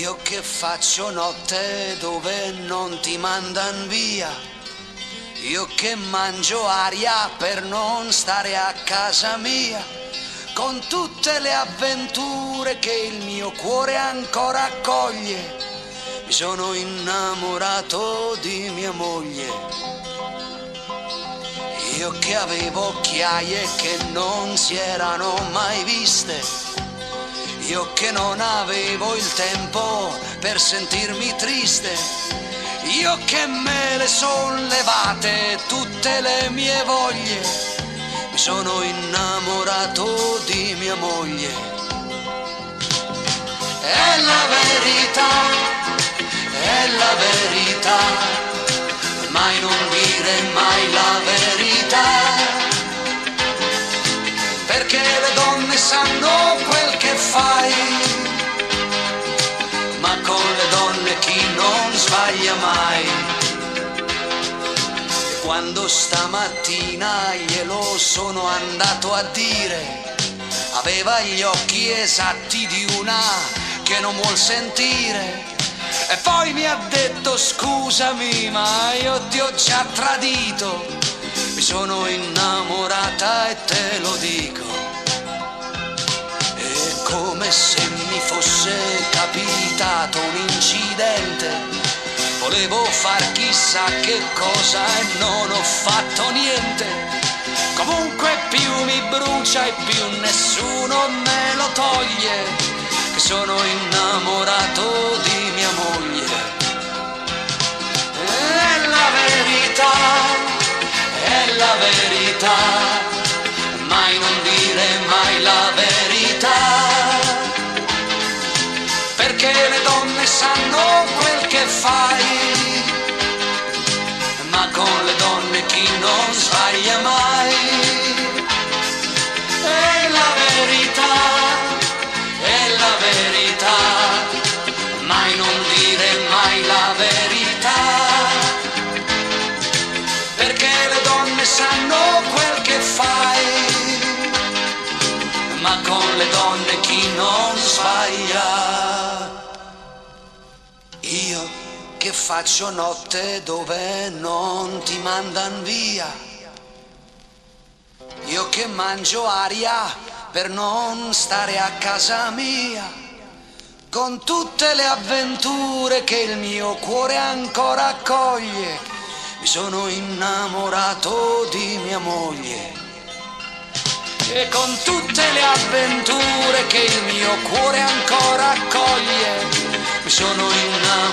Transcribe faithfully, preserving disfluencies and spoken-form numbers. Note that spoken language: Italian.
Io che faccio notte dove non ti mandan via, io che mangio aria per non stare a casa mia, con tutte le avventure che il mio cuore ancora accoglie, mi sono innamorato di mia moglie. Io che avevo occhiaie che non si erano mai viste, io che non avevo il tempo per sentirmi triste, io che me le son levate tutte le mie voglie, mi sono innamorato di mia moglie. È la verità, è la verità, mai non dire mai la verità, perché le donne sanno quel che fai, ma con le donne chi non sbaglia mai. E quando stamattina glielo sono andato a dire, aveva gli occhi esatti di una che non vuol sentire, e poi mi ha detto scusami ma io ti ho già tradito, mi sono innamorata e te lo dico. E come se mi fosse capitato un incidente, volevo far chissà che cosa e non ho fatto niente. Comunque più mi brucia e più nessuno me lo toglie, che sono innamorato di mia moglie. È la verità, è la verità, mai non dire mai la verità, perché le donne sanno quel che fai, ma con le donne chi non sbaglia mai. È la verità, è la verità, mai non dire mai la verità, perché le donne sanno quel che fai, ma con le donne chi non sbaglia. Io che faccio notte dove non ti mandan via, io che mangio aria per non stare a casa mia, con tutte le avventure che il mio cuore ancora accoglie, mi sono innamorato di mia moglie. E con tutte le avventure che il mio cuore ancora accoglie, mi sono innamorato